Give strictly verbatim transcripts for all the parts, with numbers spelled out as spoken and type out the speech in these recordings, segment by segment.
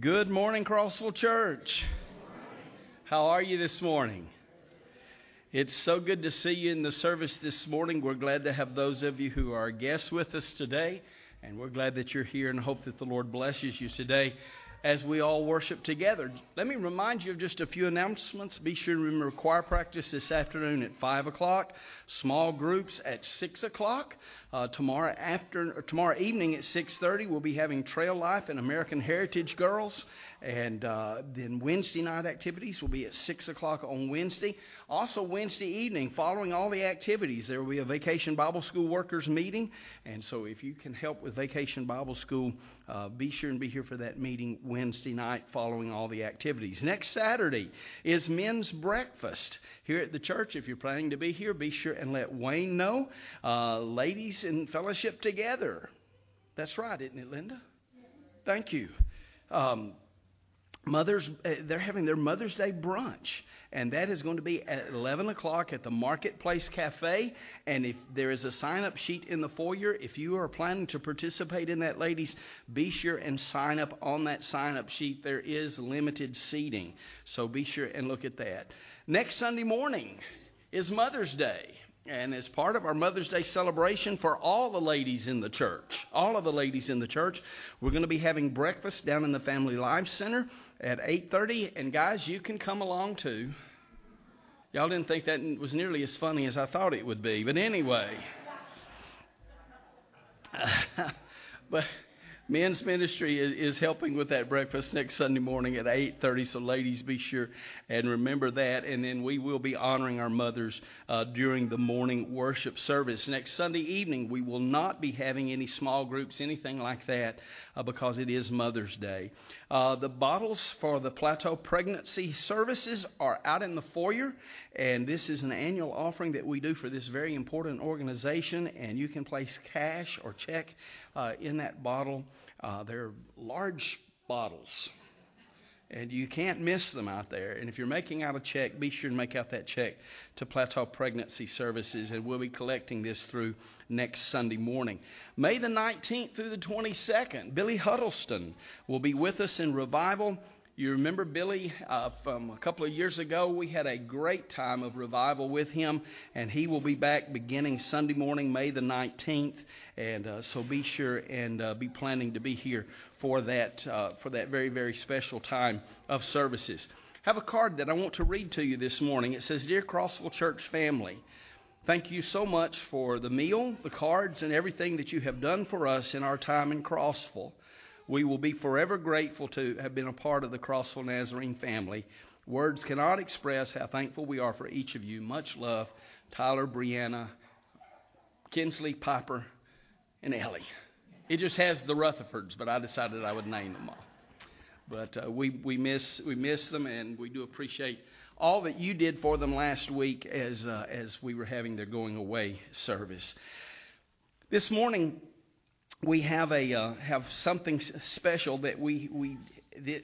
Good morning, Crossville Church. How are you this morning? It's so good to see you in the service this morning. We're glad to have those of you who are guests with us today, and we're glad that you're here and hope that the Lord blesses you today as we all worship together. Let me remind you of just a few announcements. Be sure to remember choir practice this afternoon at five o'clock, small groups at six o'clock. Uh, tomorrow after, or tomorrow evening at six thirty, we'll be having Trail Life and American Heritage Girls. And uh, then Wednesday night activities will be at six o'clock on Wednesday. Also Wednesday evening, following all the activities, there will be a Vacation Bible School workers meeting. And so if you can help with Vacation Bible School, uh, be sure and be here for that meeting Wednesday night following all the activities. Next Saturday is men's breakfast here at the church. If you're planning to be here, be sure and let Wayne know. Uh, ladies in fellowship together. That's right, isn't it, Linda? Thank you. Um, Mothers, uh, they're having their Mother's Day brunch, and that is going to be at eleven o'clock at the Marketplace Cafe. And if there is a sign-up sheet in the foyer, if you are planning to participate in that, ladies, be sure and sign up on that sign-up sheet. There is limited seating, so be sure and look at that. Next Sunday morning is Mother's Day. And as part of our Mother's Day celebration for all the ladies in the church, all of the ladies in the church, we're going to be having breakfast down in the Family Life Center at eight thirty. And guys, you can come along too. Y'all didn't think that was nearly as funny as I thought it would be. But anyway. but... Men's ministry is helping with that breakfast next Sunday morning at eight thirty. So ladies, be sure and remember that. And then we will be honoring our mothers uh, during the morning worship service. Next Sunday evening, we will not be having any small groups, anything like that, uh, because it is Mother's Day. Uh, the bottles for the Plateau pregnancy services are out in the foyer. And this is an annual offering that we do for this very important organization. And you can place cash or check uh, in that bottle. Uh, they're large bottles, and you can't miss them out there. And if you're making out a check, be sure to make out that check to Plateau Pregnancy Services, and we'll be collecting this through next Sunday morning. May the nineteenth through the twenty-second, Billy Huddleston will be with us in revival. You remember Billy uh, from a couple of years ago. We had a great time of revival with him, and he will be back beginning Sunday morning, May the nineteenth. And uh, so be sure and uh, be planning to be here for that uh, for that very, very special time of services. I have a card that I want to read to you this morning. It says, "Dear Crossville Church family, thank you so much for the meal, the cards, and everything that you have done for us in our time in Crossville. We will be forever grateful to have been a part of the Crossville Nazarene family. Words cannot express how thankful we are for each of you. Much love, Tyler, Brianna, Kinsley, Piper, and Ellie." It just has the Rutherfords, but I decided I would name them all. But uh, we we miss we miss them, and we do appreciate all that you did for them last week as uh, as we were having their going away service. This morning, we have a uh, have something special that we we that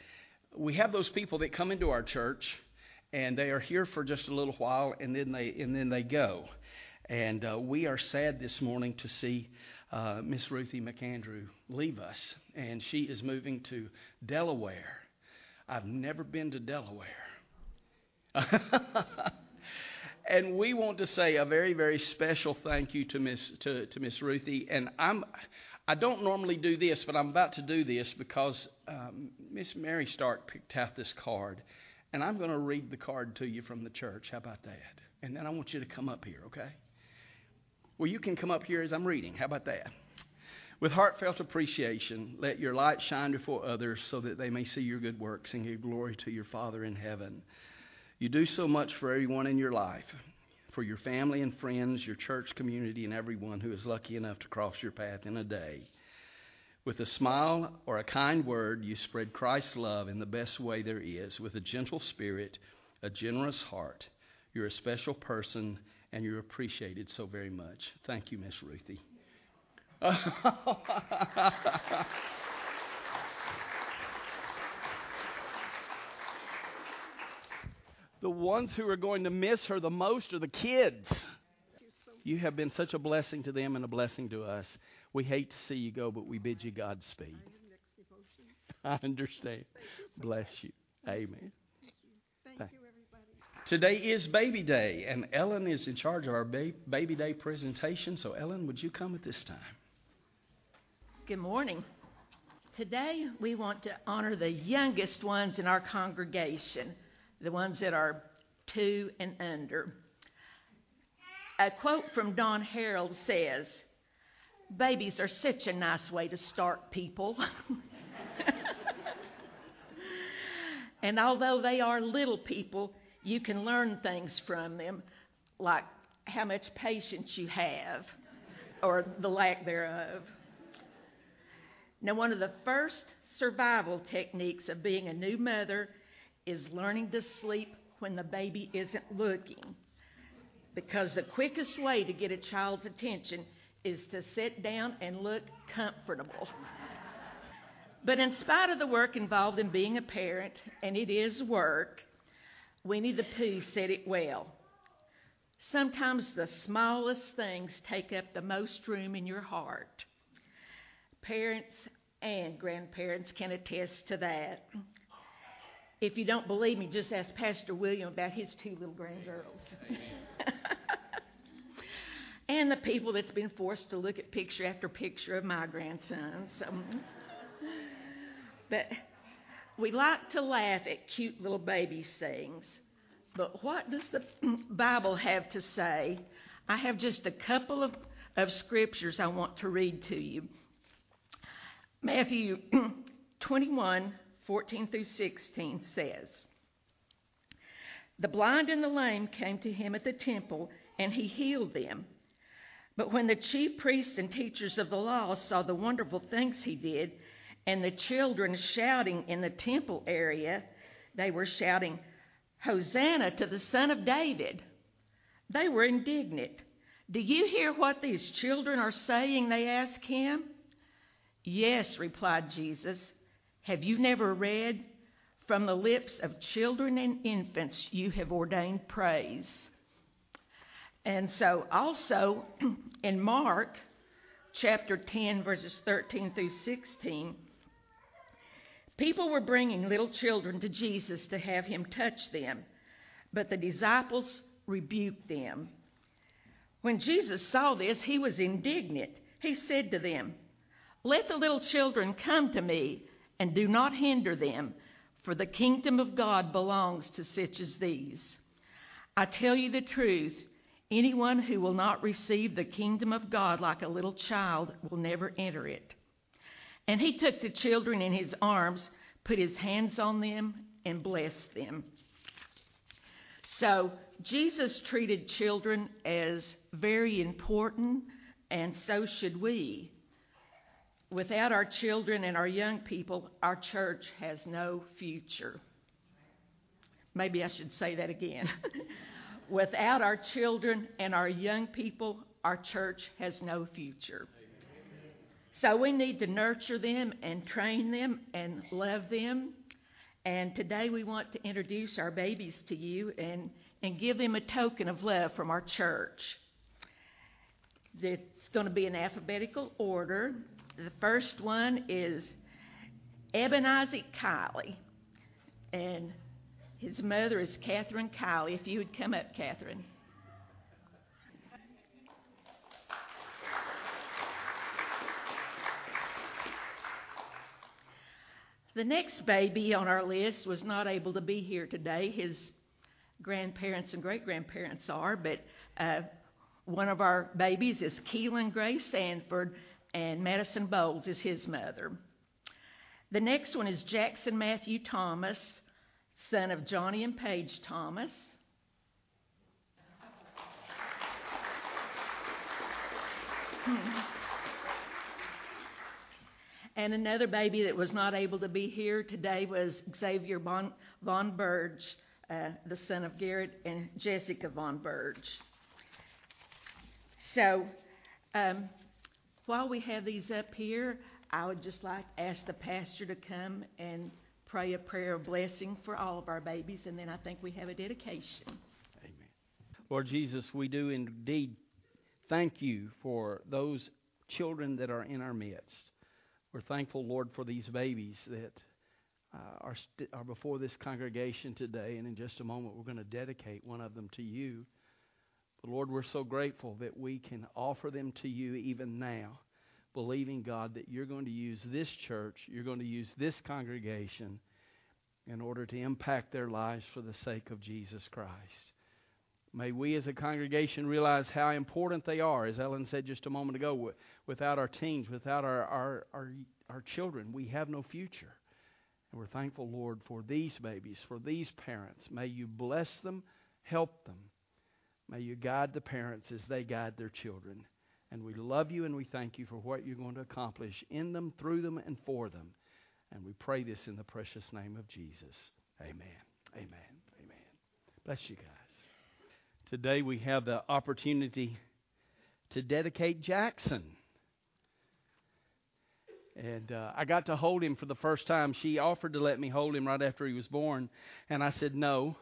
we have those people that come into our church, and they are here for just a little while, and then they and then they go. And uh, we are sad this morning to see uh, Miss Ruthie McAndrew leave us, and she is moving to Delaware. I've never been to Delaware. And we want to say a very, very special thank you to Miss to, to Miss Ruthie. And I'm I don't normally do this, but I'm about to do this because um, Miss Mary Stark picked out this card, and I'm going to read the card to you from the church. How about that? And then I want you to come up here, okay? Well, you can come up here as I'm reading. How about that? "With heartfelt appreciation, let your light shine before others so that they may see your good works and give glory to your Father in heaven. You do so much for everyone in your life, for your family and friends, your church community, and everyone who is lucky enough to cross your path in a day. With a smile or a kind word, you spread Christ's love in the best way there is. With a gentle spirit, a generous heart, you're a special person, and you're appreciated so very much. Thank you, Miss Ruthie." The ones who are going to miss her the most are the kids. You have been such a blessing to them and a blessing to us. We hate to see you go, but we bid you Godspeed. I understand. Bless you. Amen. Thank you. Thank you, everybody. Today is Baby Day, and Ellen is in charge of our ba- Baby Day presentation. So, Ellen, would you come at this time? Good morning. Today we want to honor the youngest ones in our congregation, the ones that are two and under. A quote from Don Harold says, "Babies are such a nice way to start people." And although they are little people, you can learn things from them, like how much patience you have, or the lack thereof. Now, one of the first survival techniques of being a new mother is learning to sleep when the baby isn't looking. Because the quickest way to get a child's attention is to sit down and look comfortable. But in spite of the work involved in being a parent, and it is work, Winnie the Pooh said it well. Sometimes the smallest things take up the most room in your heart. Parents and grandparents can attest to that. If you don't believe me, just ask Pastor William about his two little grandgirls. And the people that's been forced to look at picture after picture of my grandsons. So, but we like to laugh at cute little baby sayings. But what does the Bible have to say? I have just a couple of, of scriptures I want to read to you. Matthew twenty-one, fourteen through sixteen says, "The blind and the lame came to him at the temple, and he healed them. But when the chief priests and teachers of the law saw the wonderful things he did, and the children shouting in the temple area, they were shouting, 'Hosanna to the Son of David.' They were indignant. 'Do you hear what these children are saying?' they asked him. 'Yes,' replied Jesus. 'Have you never read, from the lips of children and infants you have ordained praise?'" And so also in Mark chapter ten, verses thirteen through sixteen, people were bringing little children to Jesus to have him touch them, but the disciples rebuked them. When Jesus saw this, he was indignant. He said to them, "Let the little children come to me, and do not hinder them, for the kingdom of God belongs to such as these. I tell you the truth, anyone who will not receive the kingdom of God like a little child will never enter it." And he took the children in his arms, put his hands on them, and blessed them. So Jesus treated children as very important, and so should we. Without our children and our young people, our church has no future. Maybe I should say that again. Without our children and our young people, our church has no future. So we need to nurture them and train them and love them. And today we want to introduce our babies to you and, and give them a token of love from our church. It's going to be in alphabetical order. The first one is Eben Isaac Kiley, and his mother is Catherine Kiley. If you would come up, Catherine. The next baby on our list was not able to be here today. His grandparents and great-grandparents are, but uh, one of our babies is Keelan Gray Sanford, and Madison Bowles is his mother. The next one is Jackson Matthew Thomas, son of Johnny and Paige Thomas. And another baby that was not able to be here today was Xavier Von, Von Burge, uh, the son of Garrett and Jessica Von Burge. So, um, while we have these up here, I would just like to ask the pastor to come and pray a prayer of blessing for all of our babies, and then I think we have a dedication. Amen. Lord Jesus, we do indeed thank you for those children that are in our midst. We're thankful, Lord, for these babies that uh, are, st- are before this congregation today, and in just a moment we're going to dedicate one of them to you. But Lord, we're so grateful that we can offer them to you even now, believing, God, that you're going to use this church, you're going to use this congregation in order to impact their lives for the sake of Jesus Christ. May we as a congregation realize how important they are. As Ellen said just a moment ago, without our teens, without our, our, our, our children, we have no future. And we're thankful, Lord, for these babies, for these parents. May you bless them, help them. May you guide the parents as they guide their children. And we love you and we thank you for what you're going to accomplish in them, through them, and for them. And we pray this in the precious name of Jesus. Amen. Amen. Amen. Bless you guys. Today we have the opportunity to dedicate Jackson. And uh, I got to hold him for the first time. She offered to let me hold him right after he was born. And I said no.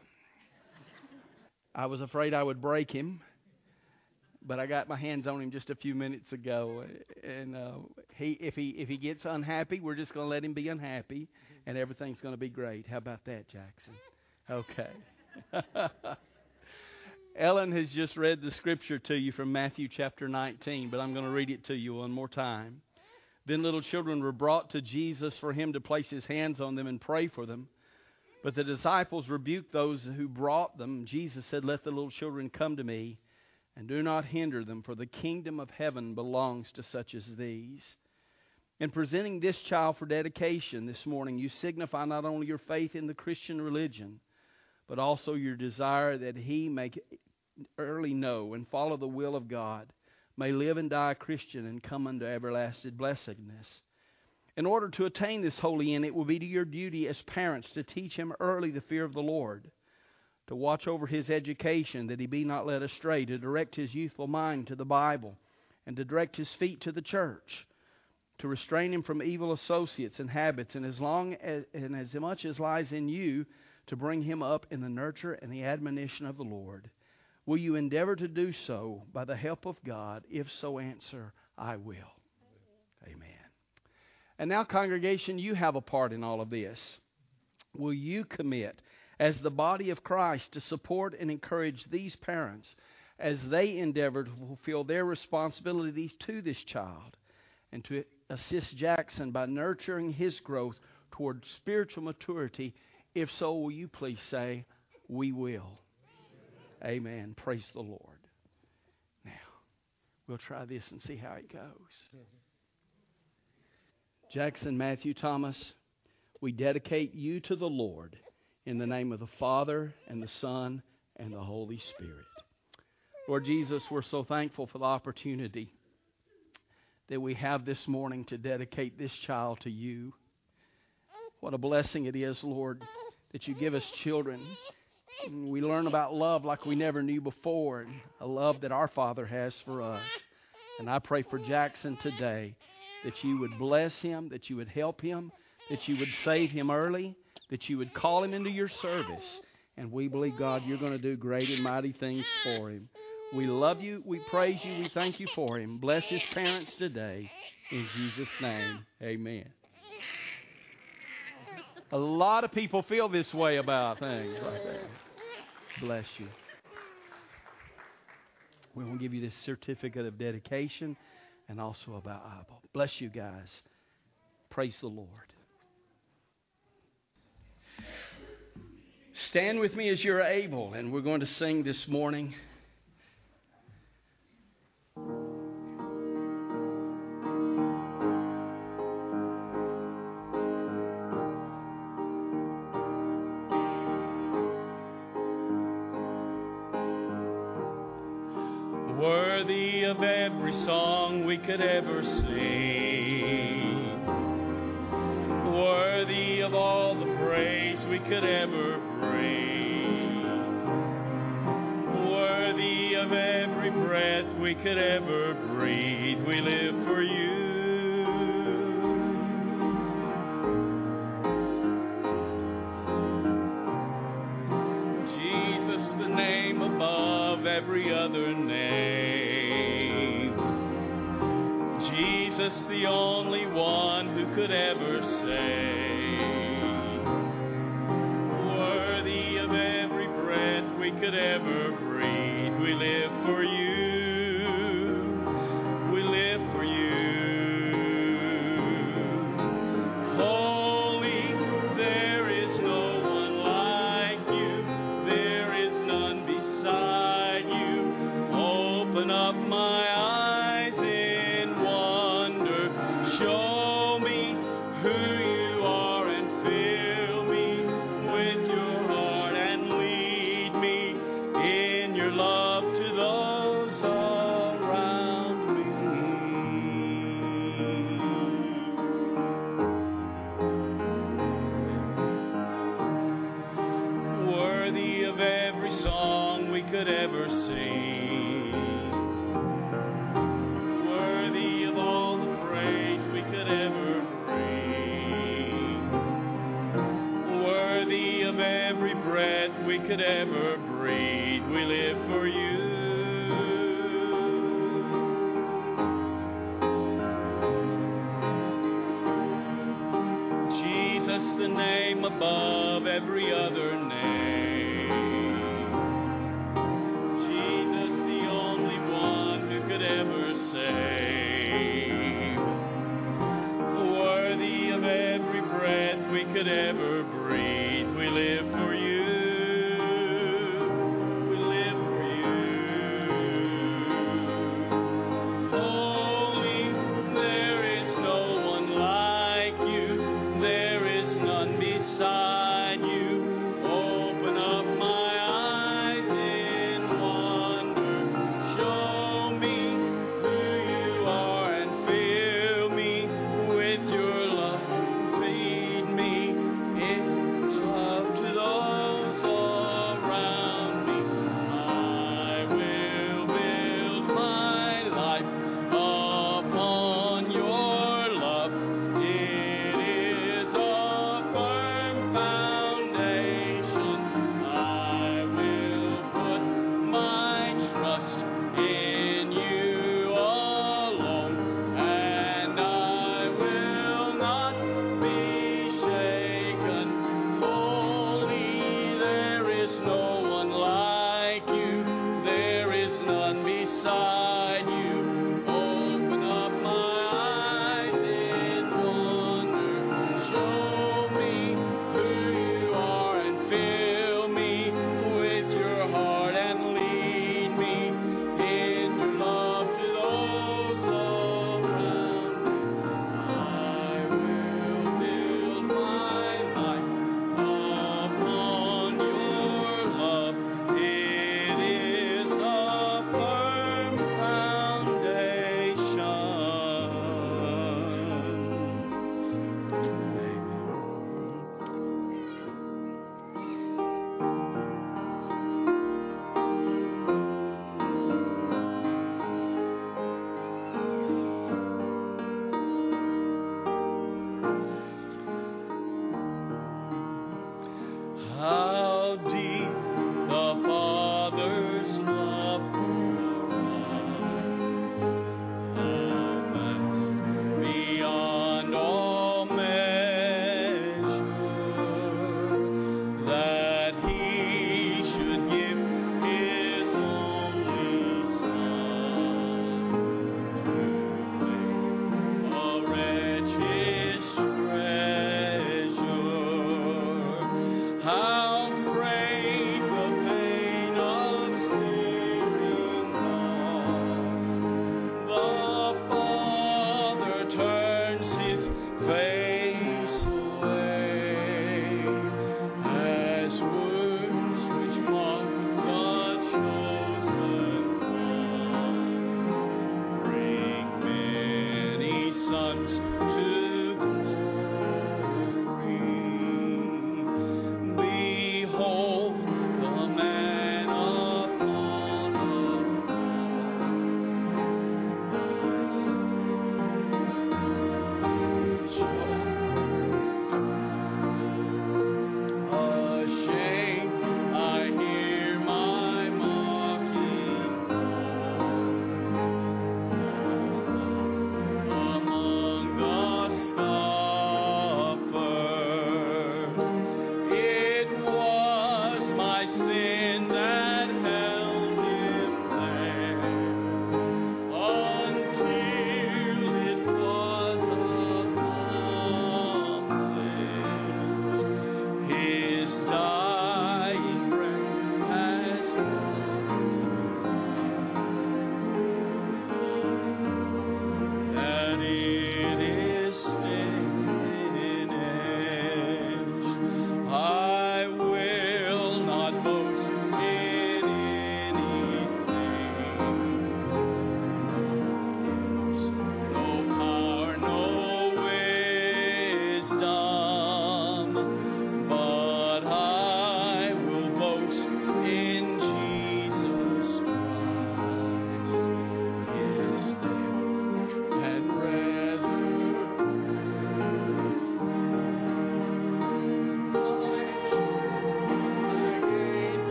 I was afraid I would break him. But I got my hands on him just a few minutes ago. And uh, he, if he if he gets unhappy, we're just going to let him be unhappy. And everything's going to be great. How about that, Jackson? Okay. Ellen has just read the scripture to you from Matthew chapter nineteen, but I'm going to read it to you one more time. Then little children were brought to Jesus for him to place his hands on them and pray for them. But the disciples rebuked those who brought them. Jesus said, "Let the little children come to me, and do not hinder them, for the kingdom of heaven belongs to such as these." In presenting this child for dedication this morning, you signify not only your faith in the Christian religion, but also your desire that he may early know and follow the will of God, may live and die a Christian and come unto everlasting blessedness. In order to attain this holy end, it will be to your duty as parents to teach him early the fear of the Lord, to watch over his education that he be not led astray, to direct his youthful mind to the Bible, and to direct his feet to the church, to restrain him from evil associates and habits, and as long as, and as much as lies in you, to bring him up in the nurture and the admonition of the Lord. Will you endeavor to do so by the help of God? If so, answer, I will. Amen. Amen. And now, congregation, you have a part in all of this. Will you commit as the body of Christ to support and encourage these parents as they endeavor to fulfill their responsibilities to this child, and to assist Jackson by nurturing his growth toward spiritual maturity? If so, will you please say, we will. Amen. Praise the Lord. Now, we'll try this and see how it goes. Jackson Matthew Thomas, we dedicate you to the Lord in the name of the Father and the Son and the Holy Spirit. Lord Jesus, we're so thankful for the opportunity that we have this morning to dedicate this child to you. What a blessing it is, Lord, that you give us children. We learn about love like we never knew before, a love that our Father has for us. And I pray for Jackson today that you would bless him, that you would help him, that you would save him early, that you would call him into your service. And we believe, God, you're going to do great and mighty things for him. We love you, we praise you, we thank you for him. Bless his parents today. In Jesus' name, amen. A lot of people feel this way about things like that. Bless you. We will give you this certificate of dedication and also about Bible. Bless you guys. Praise the Lord. Stand with me as you're able, and we're going to sing this morning. Worthy of every song we could ever sing, worthy of all the praise we could ever bring, worthy of every breath we could ever breathe. We live for you. Jesus, the name above every other name. Jesus, the only one who could ever save. we could ever breathe. We live for you. We live for you. Holy, there is no one like you. There is none beside you. Open up my eyes in wonder. Show me who you are and fill me with your heart and lead me in your love to those around me. Worthy of every song we could ever sing. Worthy of all the praise we could ever bring. Worthy of every breath we could ever breathe. We live for you. Jesus, the name above every other name. Jesus, the only one who could ever save. Worthy of every breath we could ever breathe. We live for you. We live for you. Holy, there is no one like you. There is none beside you. Open up my eyes in wonder. Show me who you are and fill me with your love. Feed me in love to those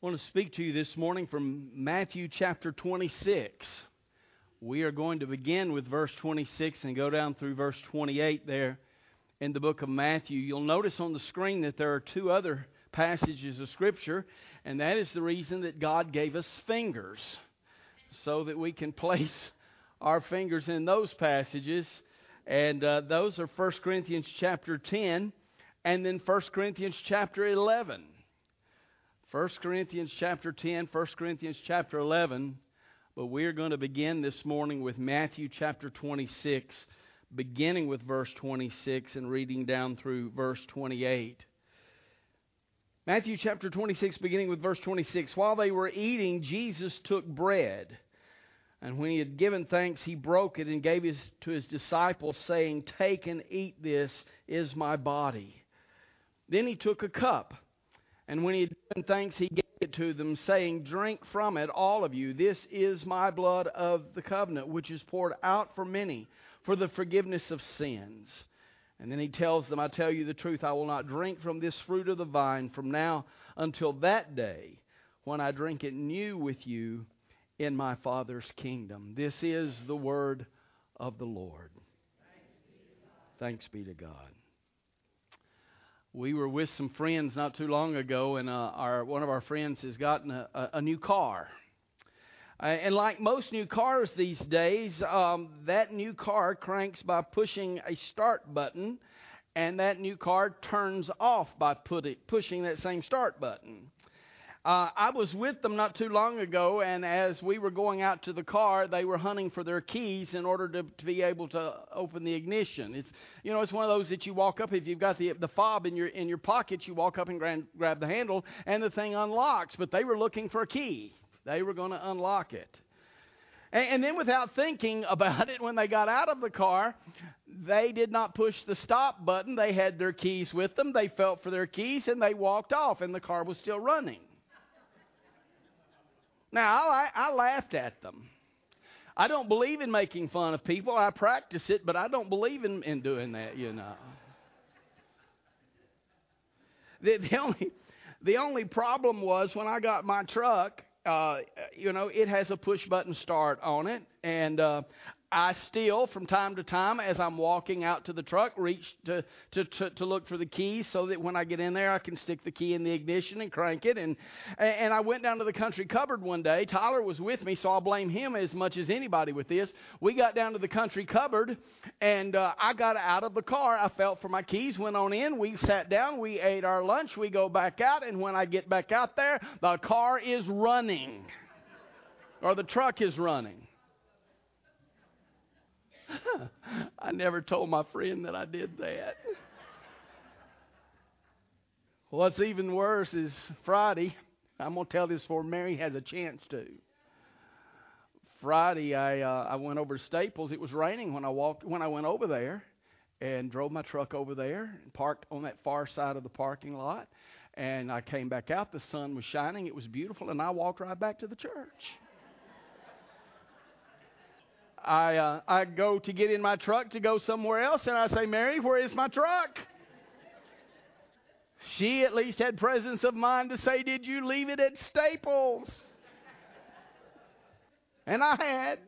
I want to speak to you this morning from Matthew chapter twenty-six. We are going to begin with verse twenty-six and go down through verse twenty-eight there in the book of Matthew. You'll notice on the screen that there are two other passages of Scripture, and that is the reason that God gave us fingers, so that we can place our fingers in those passages. And uh, those are First Corinthians chapter ten and then First Corinthians chapter eleven. First Corinthians chapter ten, First Corinthians chapter eleven, but we're going to begin this morning with Matthew chapter twenty-six, beginning with verse twenty-six and reading down through verse twenty-eight. Matthew chapter twenty-six, beginning with verse twenty-six. While they were eating, Jesus took bread, and when he had given thanks, he broke it and gave it to his disciples, saying, "Take and eat, this is my body." Then he took a cup, and when he had given thanks, he gave it to them, saying, "Drink from it, all of you. This is my blood of the covenant, which is poured out for many for the forgiveness of sins." And then he tells them, "I tell you the truth, I will not drink from this fruit of the vine from now until that day when I drink it new with you in my Father's kingdom." This is the word of the Lord. Thanks be to God. We were with some friends not too long ago, and uh, our one of our friends has gotten a, a, a new car. Uh, and like most new cars these days, um, that new car cranks by pushing a start button, and that new car turns off by put it, pushing that same start button. Uh, I was with them not too long ago, and as we were going out to the car, they were hunting for their keys in order to, to be able to open the ignition. It's you know it's one of those that you walk up, if you've got the the fob in your in your pocket, you walk up and grab, grab the handle, and the thing unlocks. But they were looking for a key. They were going to unlock it. And, and then without thinking about it, when they got out of the car, they did not push the stop button. They had their keys with them. They felt for their keys, and they walked off, and the car was still running. Now, I, I laughed at them. I don't believe in making fun of people. I practice it, but I don't believe in, in doing that, you know. The, the only the only problem was when I got my truck, uh, you know, it has a push-button start on it, and uh, I still, from time to time, as I'm walking out to the truck, reach to, to, to, to look for the keys so that when I get in there, I can stick the key in the ignition and crank it. And and I went down to the country cupboard one day. Tyler was with me, so I'll blame him as much as anybody with this. We got down to the country cupboard, and uh, I got out of the car. I felt for my keys, went on in. We sat down. We ate our lunch. We go back out, and when I get back out there, the car is running, or the truck is running. I never told my friend that I did that. What's even worse is Friday. I'm going to tell this before Mary has a chance to. Friday, I uh, I went over to Staples. It was raining when I walked when I went over there, and drove my truck over there and parked on that far side of the parking lot. And I came back out. The sun was shining. It was beautiful, and I walked right back to the church. I uh, I go to get in my truck to go somewhere else, and I say, "Mary, where is my truck?" She at least had presence of mind to say, "Did you leave it at Staples?" And I had.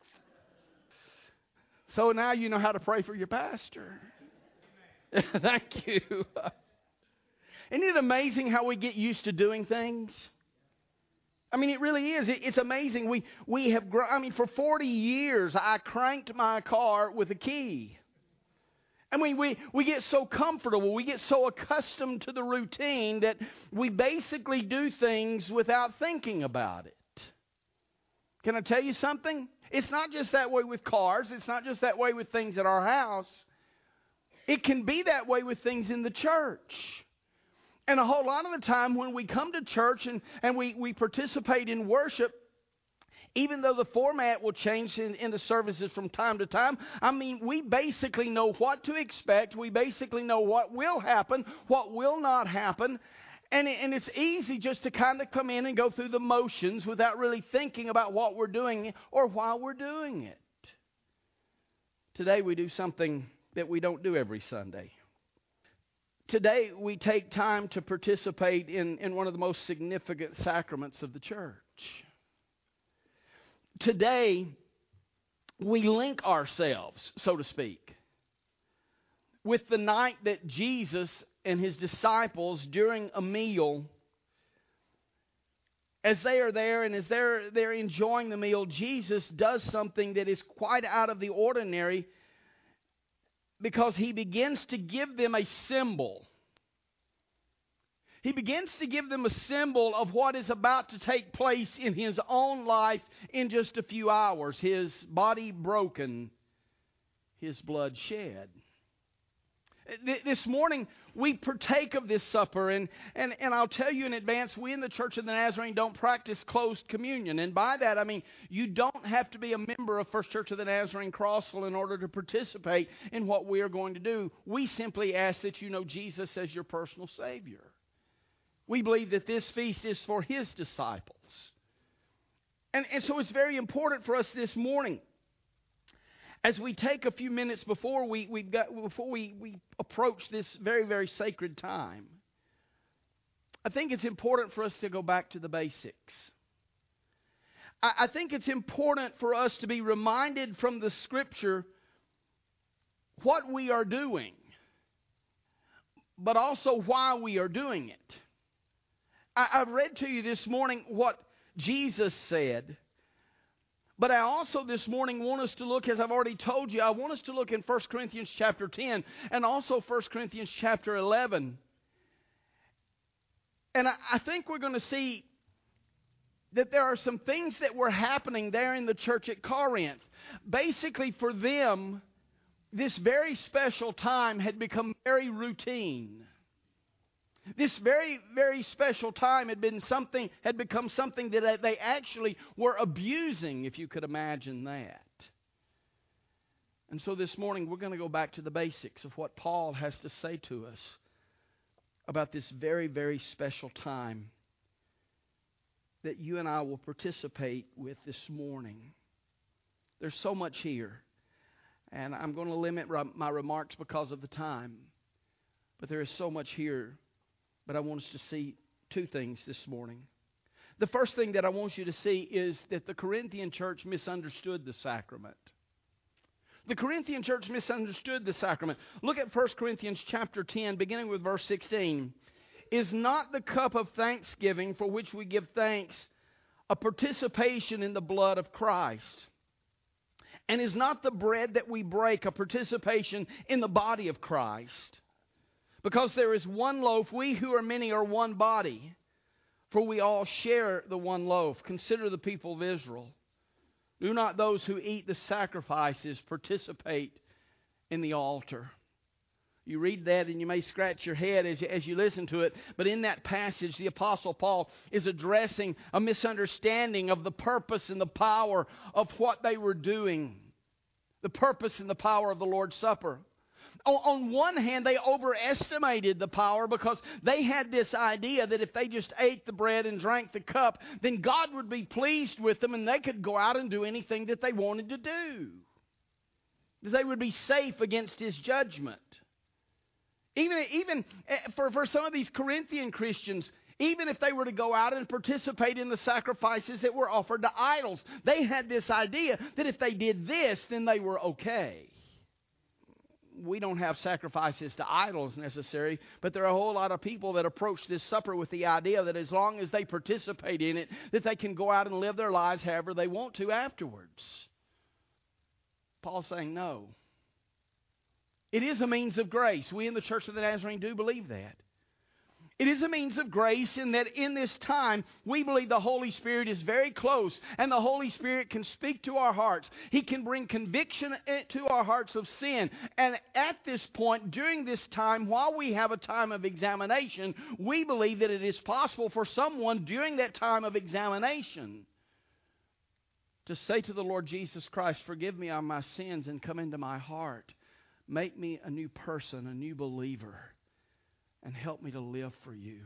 So now you know how to pray for your pastor. Thank you. Isn't it amazing how we get used to doing things? I mean, it really is. It, it's amazing. We we have grown. I mean, for forty years, I cranked my car with a key. I mean, we, we get so comfortable, we get so accustomed to the routine that we basically do things without thinking about it. Can I tell you something? It's not just that way with cars. It's not just that way with things at our house. It can be that way with things in the church. And a whole lot of the time when we come to church and, and we, we participate in worship, even though the format will change in, in the services from time to time, I mean, we basically know what to expect. We basically know what will happen, what will not happen. And, it, and it's easy just to kind of come in and go through the motions without really thinking about what we're doing or why we're doing it. Today we do something that we don't do every Sunday. today we take time to participate in, in one of the most significant sacraments of the church. Today, we link ourselves, so to speak, with the night that Jesus and His disciples during a meal, as they are there and as they're, they're enjoying the meal, Jesus does something that is quite out of the ordinary, because He begins to give them a symbol. He begins to give them a symbol of what is about to take place in His own life in just a few hours. His body broken, His blood shed. This morning, we partake of this supper, and, and, and I'll tell you in advance, we in the Church of the Nazarene don't practice closed communion. And by that, I mean, you don't have to be a member of First Church of the Nazarene Crossville in order to participate in what we are going to do. We simply ask that you know Jesus as your personal Savior. We believe that this feast is for His disciples. And, and so it's very important for us this morning, as we take a few minutes before we we've got before we, we approach this very, very sacred time, I think it's important for us to go back to the basics. I, I think it's important for us to be reminded from the Scripture what we are doing, but also why we are doing it. I, I've read to you this morning what Jesus said. But I also this morning want us to look, as I've already told you, I want us to look in First Corinthians chapter ten and also First Corinthians chapter eleven. And I, I think we're going to see that there are some things that were happening there in the church at Corinth. Basically, for them, this very special time had become very routine. This very, very special time had been something, had become something that they actually were abusing, if you could imagine that. And so this morning we're going to go back to the basics of what Paul has to say to us about this very, very special time that you and I will participate with this morning. There's so much here, and I'm going to limit my remarks because of the time. But there is so much here. But I want us to see two things this morning. The first thing that I want you to see is that the Corinthian church misunderstood the sacrament. The Corinthian church misunderstood the sacrament. Look at First Corinthians chapter ten, beginning with verse sixteen. Is not the cup of thanksgiving for which we give thanks a participation in the blood of Christ? And is not the bread that we break a participation in the body of Christ? Because there is one loaf, we who are many are one body, for we all share the one loaf. Consider the people of Israel. Do not those who eat the sacrifices participate in the altar? You read that and you may scratch your head as you, as you listen to it, but in that passage the Apostle Paul is addressing a misunderstanding of the purpose and the power of what they were doing. The purpose and the power of the Lord's Supper. On one hand, they overestimated the power because they had this idea that if they just ate the bread and drank the cup, then God would be pleased with them and they could go out and do anything that they wanted to do. They would be safe against His judgment. Even, even for, for some of these Corinthian Christians, even if they were to go out and participate in the sacrifices that were offered to idols, they had this idea that if they did this, then they were okay. We don't have sacrifices to idols necessary, but there are a whole lot of people that approach this supper with the idea that as long as they participate in it, that they can go out and live their lives however they want to afterwards. Paul's saying no. It is a means of grace. We in the Church of the Nazarene do believe that. It is a means of grace in that in this time, we believe the Holy Spirit is very close and the Holy Spirit can speak to our hearts. He can bring conviction to our hearts of sin. And at this point, during this time, while we have a time of examination, we believe that it is possible for someone during that time of examination to say to the Lord Jesus Christ, forgive me of my sins and come into my heart. Make me a new person, a new believer. And help me to live for you.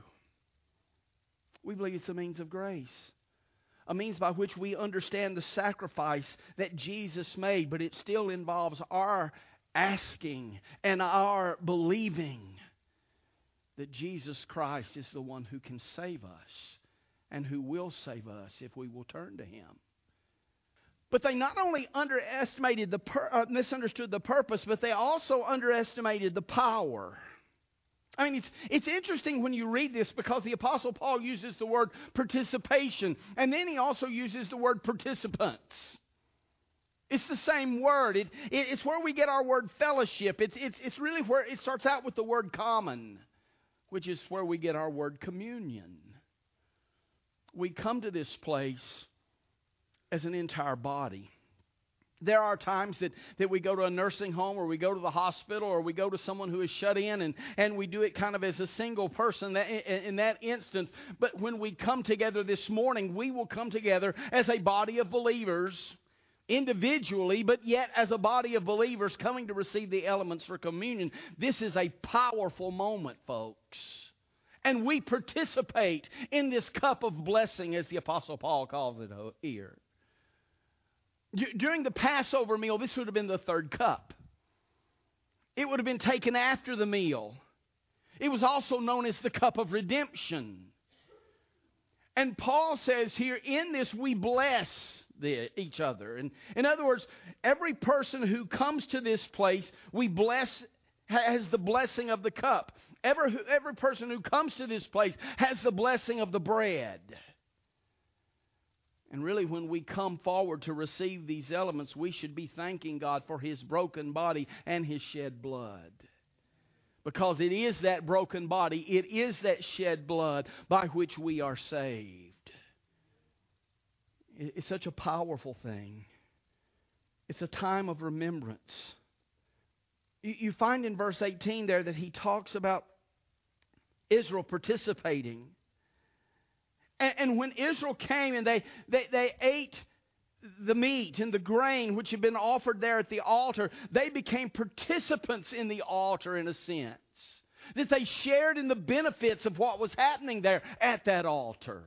We believe it's a means of grace. A means by which we understand the sacrifice that Jesus made, but it still involves our asking and our believing that Jesus Christ is the one who can save us and who will save us if we will turn to Him. But they not only underestimated the pur- uh, misunderstood the purpose, but they also underestimated the power. I mean, it's, it's interesting when you read this because the Apostle Paul uses the word participation, and then he also uses the word participants. It's the same word. It, it, it's where we get our word fellowship. It's, it's, it's really where it starts out with the word common, which is where we get our word communion. We come to this place as an entire body. There are times that, that we go to a nursing home or we go to the hospital or we go to someone who is shut in and, and we do it kind of as a single person that, in, in that instance. But when we come together this morning, we will come together as a body of believers individually, but yet as a body of believers coming to receive the elements for communion. This is a powerful moment, folks. And we participate in this cup of blessing, as the Apostle Paul calls it here. During the Passover meal, this would have been the third cup. It would have been taken after the meal. It was also known as the cup of redemption. And Paul says here, in this we bless the, each other. And in other words, every person who comes to this place, we bless, has the blessing of the cup. Every, every person who comes to this place has the blessing of the bread. And really, when we come forward to receive these elements, we should be thanking God for His broken body and His shed blood. Because it is that broken body, it is that shed blood by which we are saved. It's such a powerful thing. It's a time of remembrance. You find in verse eighteen there that he talks about Israel participating. And when Israel came and they, they, they ate the meat and the grain which had been offered there at the altar, they became participants in the altar in a sense. That they shared in the benefits of what was happening there at that altar.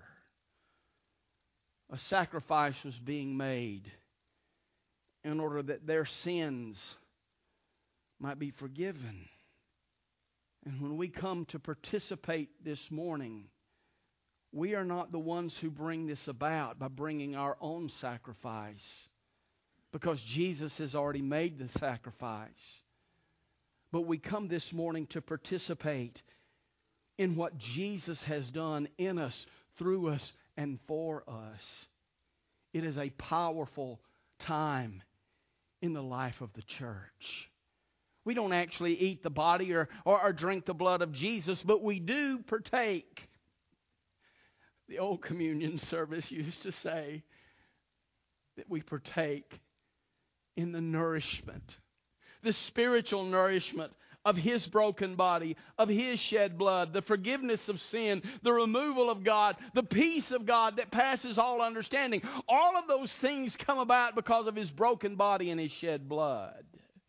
A sacrifice was being made in order that their sins might be forgiven. And when we come to participate this morning, we are not the ones who bring this about by bringing our own sacrifice, because Jesus has already made the sacrifice. But we come this morning to participate in what Jesus has done in us, through us, and for us. It is a powerful time in the life of the church. We don't actually eat the body or, or, or drink the blood of Jesus, but we do partake. The old communion service used to say that we partake in the nourishment, the spiritual nourishment of His broken body, of His shed blood, the forgiveness of sin, the removal of God, the peace of God that passes all understanding. All of those things come about because of His broken body and His shed blood.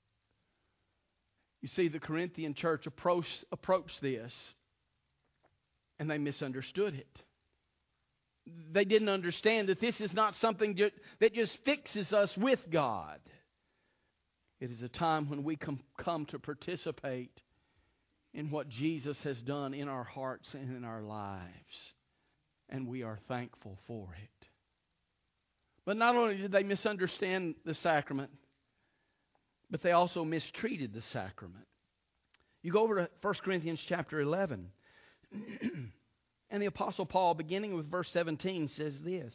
You see, the Corinthian church approached, approached this, and they misunderstood it. They didn't understand that this is not something that just fixes us with God. It is a time when we come, come to participate in what Jesus has done in our hearts and in our lives. And we are thankful for it. But not only did they misunderstand the sacrament, but they also mistreated the sacrament. You go over to First Corinthians chapter eleven. And the Apostle Paul, beginning with verse seventeen, says this.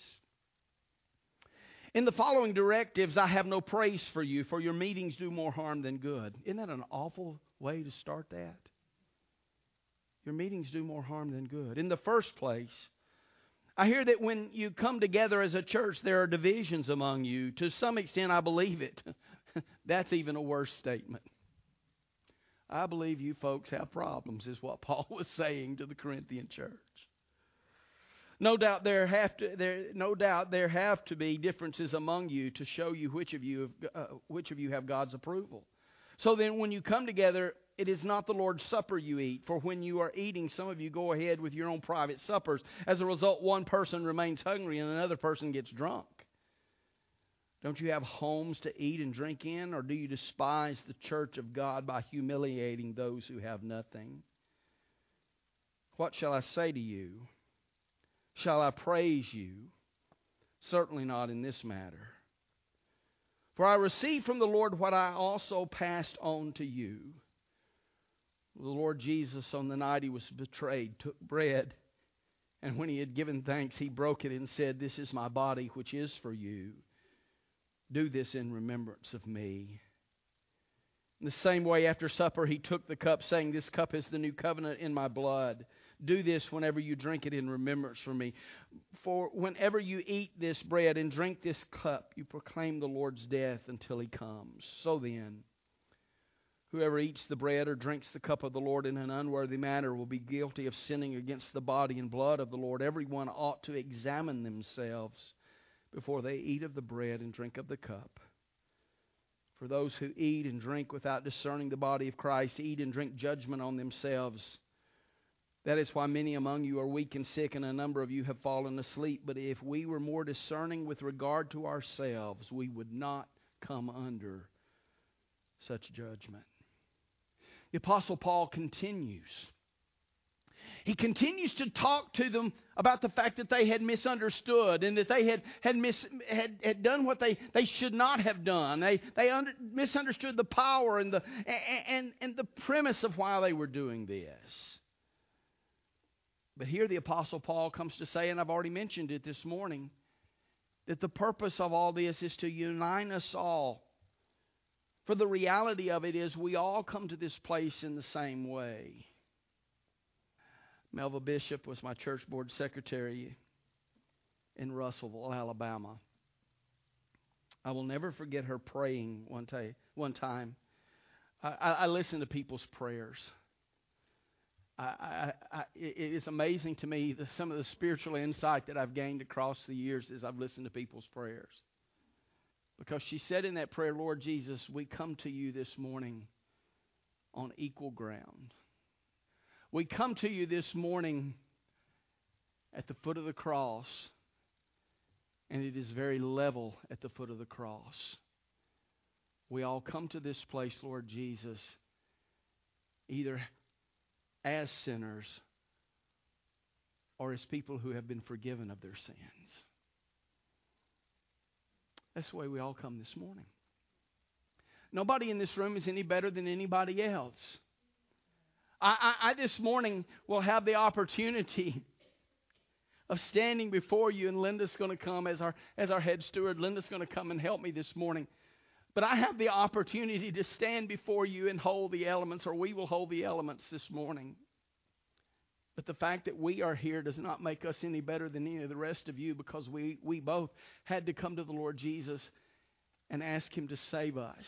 In the following directives, I have no praise for you, for your meetings do more harm than good. Isn't that an awful way to start that? Your meetings do more harm than good. In the first place, I hear that when you come together as a church, there are divisions among you. To some extent, I believe it. That's even a worse statement. I believe you folks have problems, is what Paul was saying to the Corinthian church. No doubt there have to there no doubt there have to be differences among you to show you which of you have, uh, which of you have God's approval. So then, when you come together, it is not the Lord's Supper you eat. For when you are eating, some of you go ahead with your own private suppers. As a result, one person remains hungry and another person gets drunk. Don't you have homes to eat and drink in, or do you despise the church of God by humiliating those who have nothing? What shall I say to you? Shall I praise you? Certainly not in this matter. For I received from the Lord what I also passed on to you. The Lord Jesus, on the night He was betrayed, took bread, and when He had given thanks, He broke it and said, "This is my body, which is for you. Do this in remembrance of me." In the same way, after supper, He took the cup, saying, "This cup is the new covenant in my blood. Do this whenever you drink it in remembrance for me. For whenever you eat this bread and drink this cup, you proclaim the Lord's death until He comes. So then, whoever eats the bread or drinks the cup of the Lord in an unworthy manner will be guilty of sinning against the body and blood of the Lord. Everyone ought to examine themselves before they eat of the bread and drink of the cup. For those who eat and drink without discerning the body of Christ eat and drink judgment on themselves. That is why many among you are weak and sick, and a number of you have fallen asleep. But if we were more discerning with regard to ourselves, we would not come under such judgment." The Apostle Paul continues. He continues to talk to them about the fact that they had misunderstood and that they had had, mis, had, had done what they, they should not have done. They they under, misunderstood the power and the and, and the premise of why they were doing this. But here the Apostle Paul comes to say, and I've already mentioned it this morning, that the purpose of all this is to unite us all. For the reality of it is we all come to this place in the same way. Melva Bishop was my church board secretary in Russellville, Alabama. I will never forget her praying one, day, one time. I, I, I listen to people's prayers. I, I, I, it is amazing to me the, some of the spiritual insight that I've gained across the years as I've listened to people's prayers. Because she said in that prayer, "Lord Jesus, we come to you this morning on equal ground. We come to you this morning at the foot of the cross, and it is very level at the foot of the cross. We all come to this place, Lord Jesus, either as sinners or as people who have been forgiven of their sins." That's the way we all come this morning. Nobody in this room is any better than anybody else. I, I, I this morning will have the opportunity of standing before you, and Linda's going to come as our as our head steward. Linda's going to come and help me this morning. But I have the opportunity to stand before you and hold the elements, or we will hold the elements this morning. But the fact that we are here does not make us any better than any of the rest of you, because we, we both had to come to the Lord Jesus and ask Him to save us.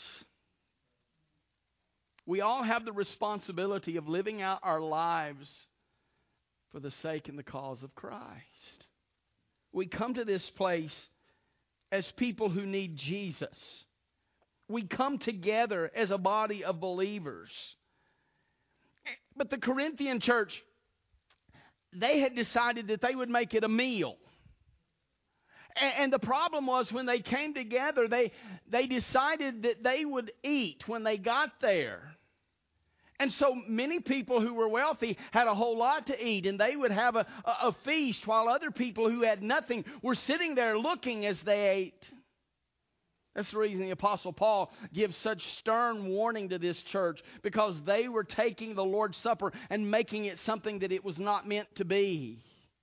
We all have the responsibility of living out our lives for the sake and the cause of Christ. We come to this place as people who need Jesus. We come together as a body of believers. But the Corinthian church, they had decided that they would make it a meal. And the problem was, when they came together, they, they decided that they would eat when they got there. And so many people who were wealthy had a whole lot to eat, and they would have a, a, a feast, while other people who had nothing were sitting there looking as they ate. That's the reason the Apostle Paul gives such stern warning to this church, because they were taking the Lord's Supper and making it something that it was not meant to be.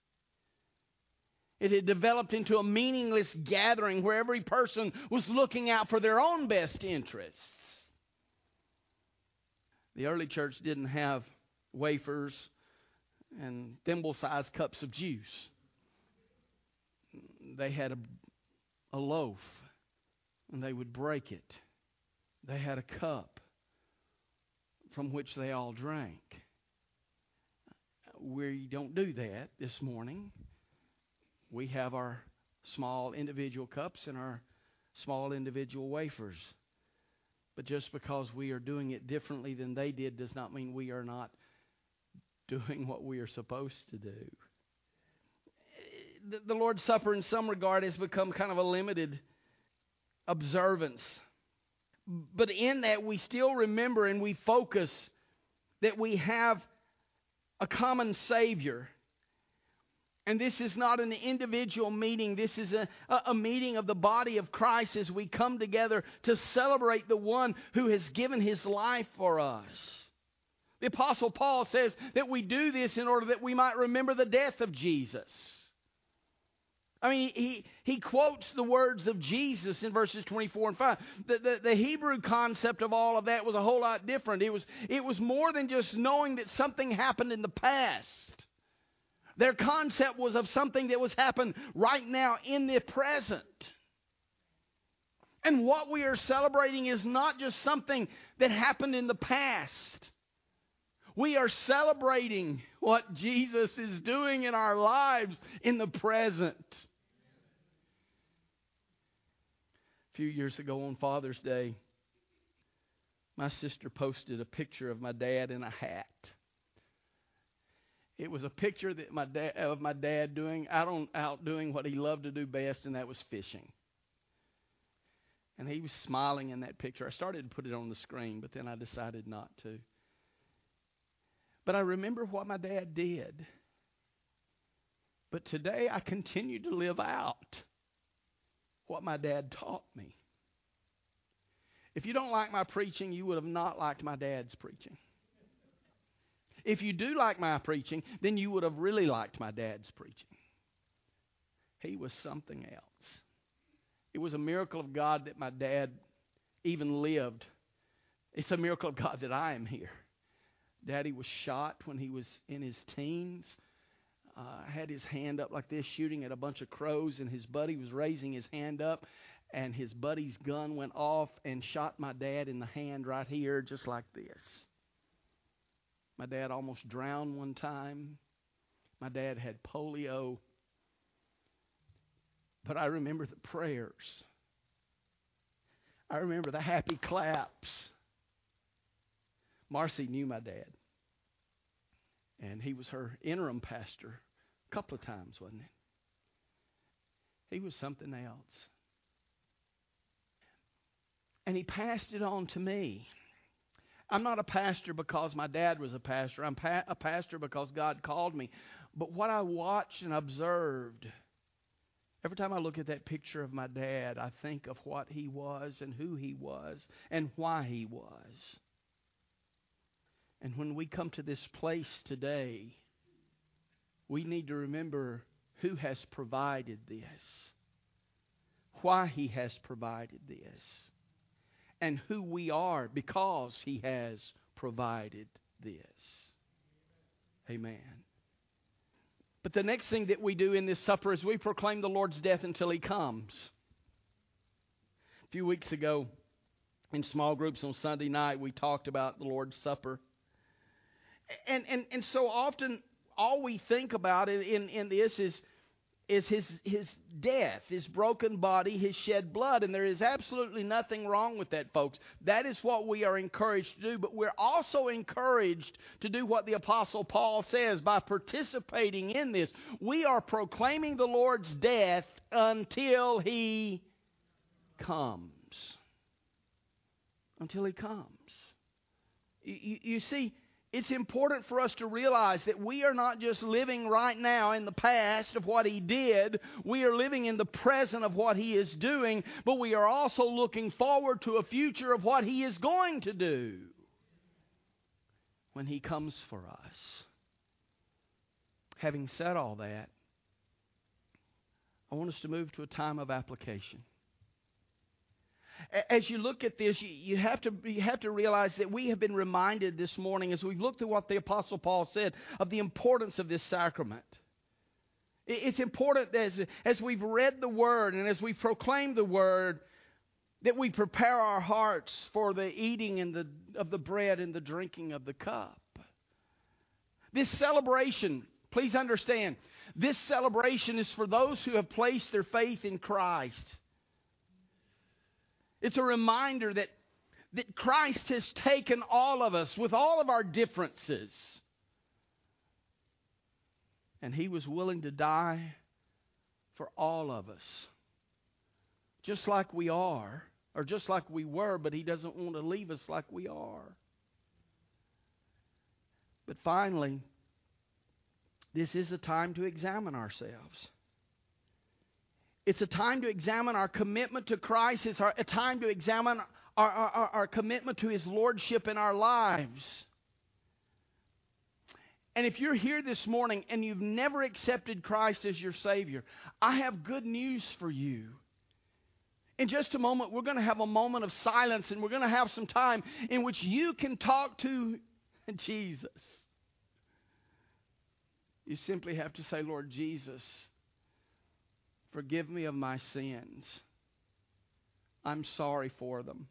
It had developed into a meaningless gathering where every person was looking out for their own best interests. The early church didn't have wafers and thimble-sized cups of juice. They had a, a loaf, and they would break it. They had a cup from which they all drank. We don't do that this morning. We have our small individual cups and our small individual wafers. But just because we are doing it differently than they did does not mean we are not doing what we are supposed to do. The, the Lord's Supper in some regard has become kind of a limited observance. But in that, we still remember and we focus that we have a common Savior. And this is not an individual meeting. This is a, a meeting of the body of Christ as we come together to celebrate the one who has given His life for us. The Apostle Paul says that we do this in order that we might remember the death of Jesus. I mean, he, he quotes the words of Jesus in verses twenty-four and five. The, the, the Hebrew concept of all of that was a whole lot different. It was, it was more than just knowing that something happened in the past. Their concept was of something that was happening right now in the present. And what we are celebrating is not just something that happened in the past. We are celebrating what Jesus is doing in our lives in the present. A few years ago on Father's Day, my sister posted a picture of my dad in a hat. It was a picture that my dad, of my dad doing out on out doing what he loved to do best, and that was fishing. And he was smiling in that picture. I started to put it on the screen, but then I decided not to. But I remember what my dad did. But today I continue to live out what my dad taught me. If you don't like my preaching, you would have not liked my dad's preaching. If you do like my preaching, then you would have really liked my dad's preaching. He was something else. It was a miracle of God that my dad even lived. It's a miracle of God that I am here. Daddy was shot when he was in his teens. Uh, had his hand up like this, shooting at a bunch of crows, and his buddy was raising his hand up, and his buddy's gun went off and shot my dad in the hand right here, just like this. My dad almost drowned one time. My dad had polio. But I remember the prayers. I remember the happy claps. Marcy knew my dad. And he was her interim pastor a couple of times, wasn't he? He was something else. And he passed it on to me. I'm not a pastor because my dad was a pastor. I'm pa- a pastor because God called me. But what I watched and observed, every time I look at that picture of my dad, I think of what he was and who he was and why he was. And when we come to this place today, we need to remember who has provided this, why he has provided this, and who we are because he has provided this. Amen. But the next thing that we do in this supper is we proclaim the Lord's death until he comes. A few weeks ago, in small groups on Sunday night, we talked about the Lord's Supper. And and, and so often, all we think about in, in, in this is, is his, his death, his broken body, his shed blood. And there is absolutely nothing wrong with that, folks. That is what we are encouraged to do. But we're also encouraged to do what the Apostle Paul says by participating in this. We are proclaiming the Lord's death until he comes. Until he comes. You, you, you see, it's important for us to realize that we are not just living right now in the past of what he did. We are living in the present of what he is doing, but we are also looking forward to a future of what he is going to do when he comes for us. Having said all that, I want us to move to a time of application. As you look at this, you have to you have to realize that we have been reminded this morning, as we've looked at what the Apostle Paul said, of the importance of this sacrament. It's important as, as we've read the Word and as we proclaim the Word, that we prepare our hearts for the eating and the, of the bread and the drinking of the cup. This celebration, please understand, this celebration is for those who have placed their faith in Christ. It's a reminder that, that Christ has taken all of us with all of our differences. And he was willing to die for all of us. Just like we are, or just like we were, but he doesn't want to leave us like we are. But finally, this is a time to examine ourselves. It's a time to examine our commitment to Christ. It's our, a time to examine our, our, our commitment to His Lordship in our lives. And if you're here this morning and you've never accepted Christ as your Savior, I have good news for you. In just a moment, we're going to have a moment of silence, and we're going to have some time in which you can talk to Jesus. You simply have to say, Lord Jesus, forgive me of my sins. I'm sorry for them.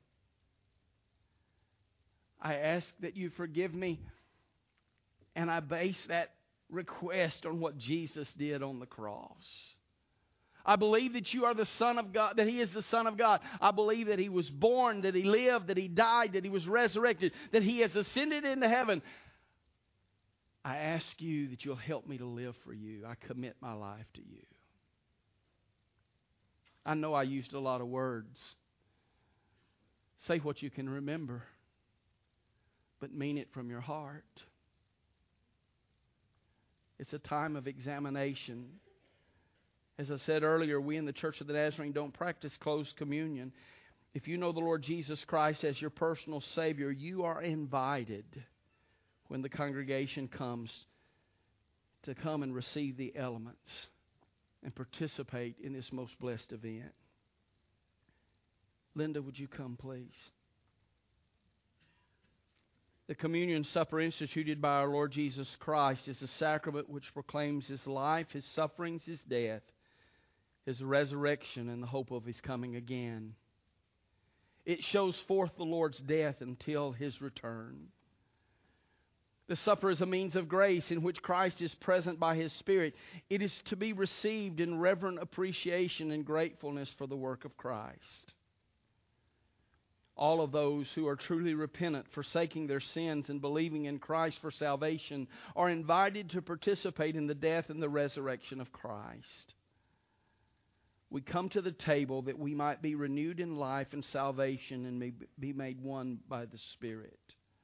I ask that you forgive me, and I base that request on what Jesus did on the cross. I believe that you are the Son of God, that He is the Son of God. I believe that He was born, that He lived, that He died, that He was resurrected, that He has ascended into heaven. I ask you that you'll help me to live for you. I commit my life to you. I know I used a lot of words. Say what you can remember, but mean it from your heart. It's a time of examination. As I said earlier, we in the Church of the Nazarene don't practice closed communion. If you know the Lord Jesus Christ as your personal Savior, you are invited when the congregation comes to come and receive the elements and participate in this most blessed event. Linda, would you come, please? The communion supper instituted by our Lord Jesus Christ is a sacrament which proclaims His life, His sufferings, His death, His resurrection, and the hope of His coming again. It shows forth the Lord's death until His return. The supper is a means of grace in which Christ is present by His Spirit. It is to be received in reverent appreciation and gratefulness for the work of Christ. All of those who are truly repentant, forsaking their sins and believing in Christ for salvation, are invited to participate in the death and the resurrection of Christ. We come to the table that we might be renewed in life and salvation and may be made one by the Spirit.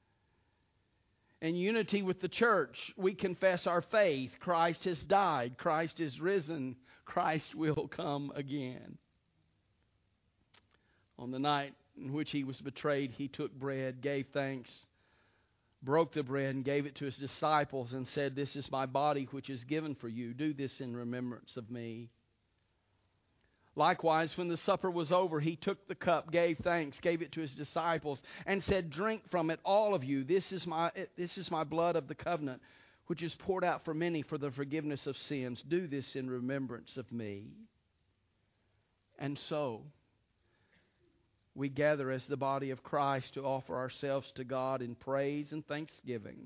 In unity with the church, we confess our faith. Christ has died. Christ is risen. Christ will come again. On the night in which He was betrayed, He took bread, gave thanks, broke the bread, and gave it to His disciples and said, "This is my body which is given for you. Do this in remembrance of me." Likewise, when the supper was over, He took the cup, gave thanks, gave it to His disciples, and said, "Drink from it, all of you. This is my this is my blood of the covenant, which is poured out for many for the forgiveness of sins. Do this in remembrance of me." And so, we gather as the body of Christ to offer ourselves to God in praise and thanksgiving.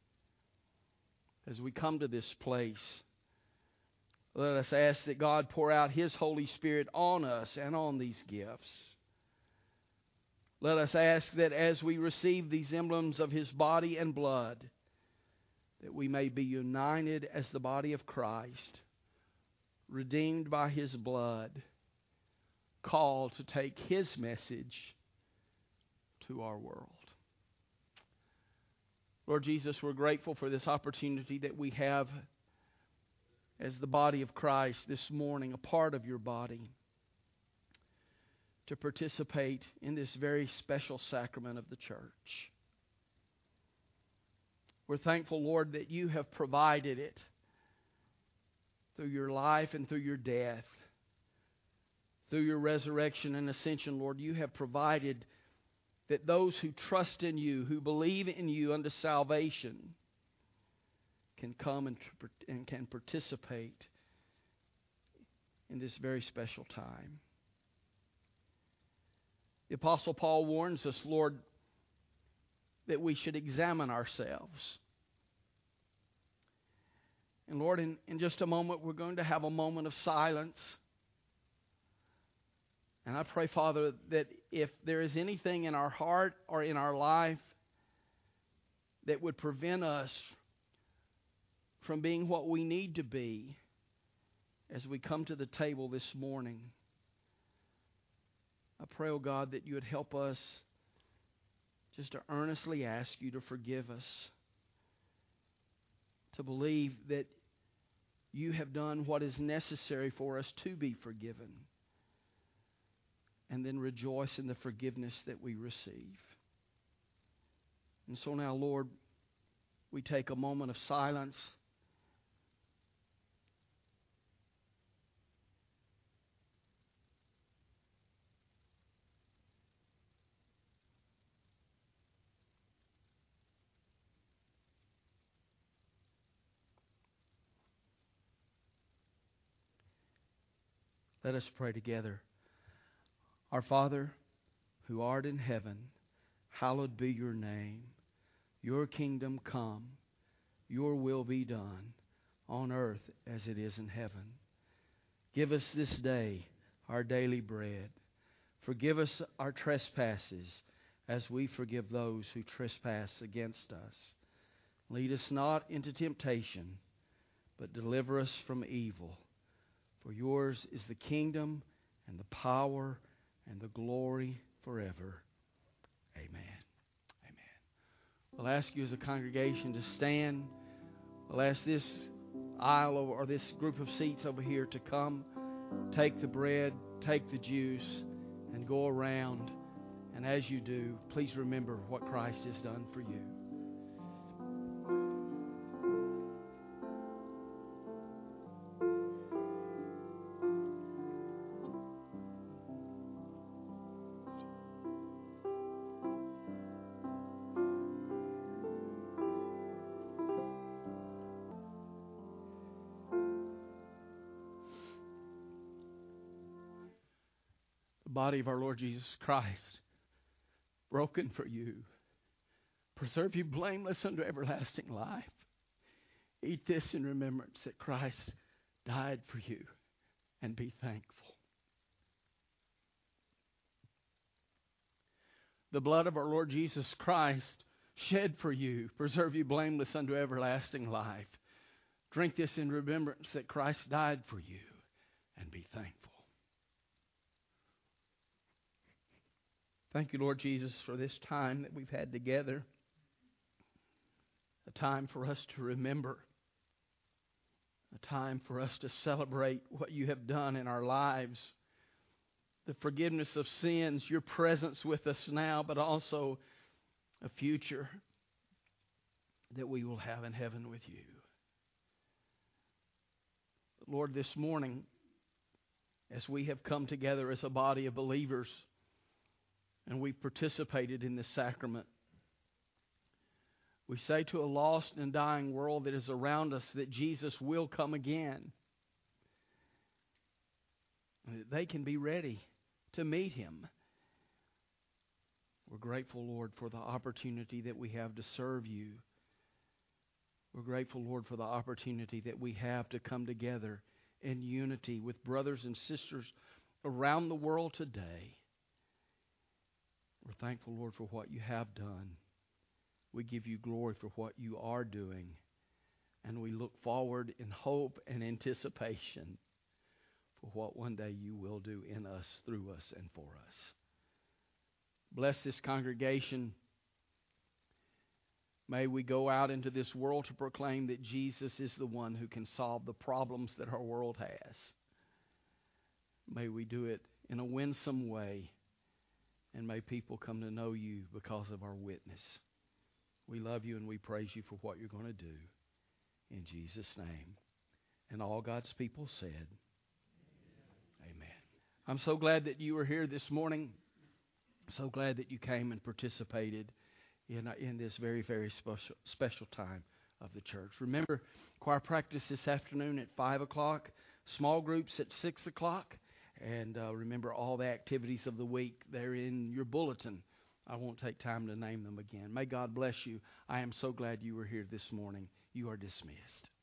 As we come to this place, let us ask that God pour out His Holy Spirit on us and on these gifts. Let us ask that as we receive these emblems of His body and blood, that we may be united as the body of Christ, redeemed by His blood, called to take His message to our world. Lord Jesus, we're grateful for this opportunity that we have as the body of Christ this morning, a part of your body, to participate in this very special sacrament of the church. We're thankful, Lord, that you have provided it through your life and through your death. Through your resurrection and ascension, Lord, you have provided that those who trust in you, who believe in you unto salvation, can come and, and can participate in this very special time. The Apostle Paul warns us, Lord, that we should examine ourselves. And Lord, in, in just a moment, we're going to have a moment of silence. And I pray, Father, that if there is anything in our heart or in our life that would prevent us from being what we need to be as we come to the table this morning, I pray, oh God, that you would help us just to earnestly ask you to forgive us, to believe that You have done what is necessary for us to be forgiven. And then rejoice in the forgiveness that we receive. And so now, Lord, we take a moment of silence. Let us pray together. Our Father, who art in heaven, hallowed be your name. Your kingdom come. Your will be done on earth as it is in heaven. Give us this day our daily bread. Forgive us our trespasses as we forgive those who trespass against us. Lead us not into temptation, but deliver us from evil. For yours is the kingdom and the power and the glory forever. Amen. Amen. We'll ask you as a congregation to stand. We'll ask this aisle over, or this group of seats over here to come, take the bread, take the juice, and go around. And as you do, please remember what Christ has done for you. Body of our Lord Jesus Christ, broken for you, preserve you blameless unto everlasting life. Eat this in remembrance that Christ died for you, and be thankful. The blood of our Lord Jesus Christ, shed for you, preserve you blameless unto everlasting life. Drink this in remembrance that Christ died for you, and be thankful. Thank you, Lord Jesus, for this time that we've had together. A time for us to remember. A time for us to celebrate what you have done in our lives. The forgiveness of sins, your presence with us now, but also a future that we will have in heaven with you. Lord, this morning, as we have come together as a body of believers, and we've participated in this sacrament, we say to a lost and dying world that is around us that Jesus will come again. And that they can be ready to meet Him. We're grateful, Lord, for the opportunity that we have to serve you. We're grateful, Lord, for the opportunity that we have to come together in unity with brothers and sisters around the world today. We're thankful, Lord, for what you have done. We give you glory for what you are doing. And we look forward in hope and anticipation for what one day you will do in us, through us, and for us. Bless this congregation. May we go out into this world to proclaim that Jesus is the one who can solve the problems that our world has. May we do it in a winsome way. And may people come to know you because of our witness. We love you and we praise you for what you're going to do. In Jesus' name. And all God's people said, Amen. Amen. I'm so glad that you were here this morning. So glad that you came and participated in, in this very, very special, special time of the church. Remember, choir practice this afternoon at five o'clock. Small groups at six o'clock. And uh, remember all the activities of the week. They're in your bulletin. I won't take time to name them again. May God bless you. I am so glad you were here this morning. You are dismissed.